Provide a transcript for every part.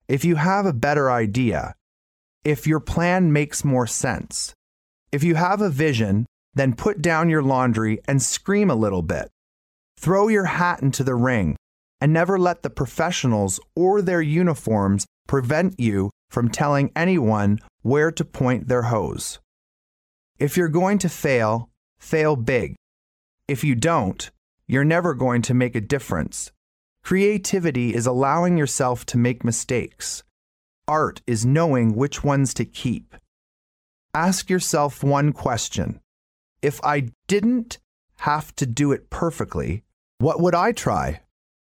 if you have a better idea, if your plan makes more sense, if you have a vision, then put down your laundry and scream a little bit. Throw your hat into the ring and never let the professionals or their uniforms prevent you from telling anyone where to point their hose. If you're going to fail, fail big. If you don't, you're never going to make a difference. Creativity is allowing yourself to make mistakes. Art is knowing which ones to keep. Ask yourself one question. If I didn't have to do it perfectly, what would I try?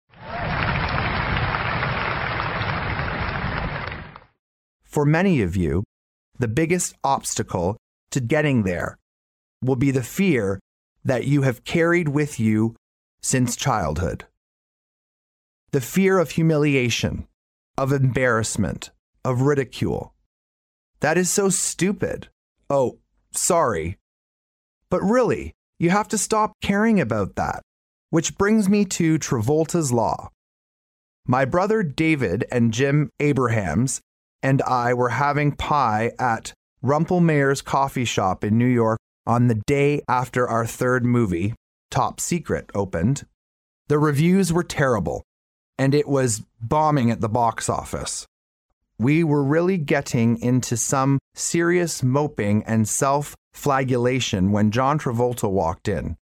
For many of you, the biggest obstacle to getting there will be the fear that you have carried with you since childhood. The fear of humiliation, of embarrassment, of ridicule. That is so stupid. Oh, sorry. But really, you have to stop caring about that. Which brings me to Travolta's Law. My brother David and Jim Abrahams and I were having pie at Rumpelmayer's coffee shop in New York on the day after our third movie, Top Secret, opened. The reviews were terrible, and it was bombing at the box office. We were really getting into some serious moping and self-flagellation when John Travolta walked in.